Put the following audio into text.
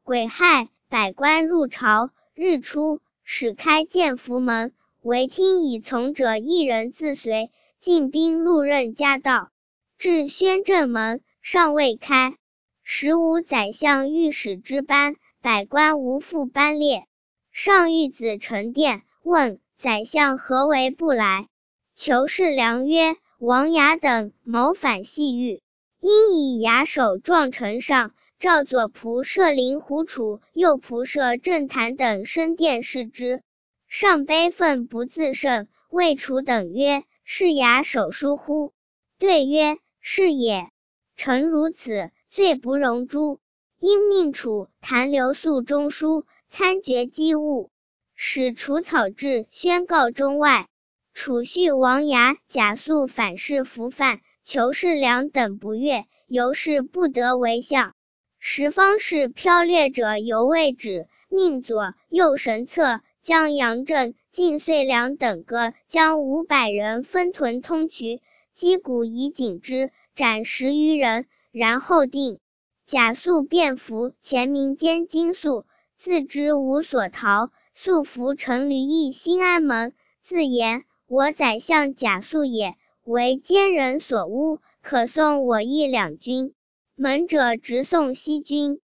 癸亥，百官入朝。日出，始开建福门，唯听以从者一人自随，进兵入任家道。至宣政门，尚未开。15宰相御史之班，百官无复班列。上谕子承殿，问宰相何为不来？求是良曰：王牙等谋反系狱，因以牙首撞城上，召左仆射令狐楚、右仆射郑谭等升殿视之。上悲愤不自胜，谓楚等曰：是牙首疏乎？对曰：是也。臣如此，罪不容诛。因命楚、谭留宿中书，参决机务，使除草制宣告中外。楚恤王牙、贾肃反是服犯，裘世良等不悦，由是不得为相。十方士剽掠者犹未止，命左右神策将杨震、靳遂良等各将500人分屯通衢，击鼓以警之，斩10余人，然后定。贾肃便服前民间金粟，自知无所逃，速服乘驴邑新安门，自言：我宰相贾肃也，为奸人所诬，可送我邑2军。门者直送西军。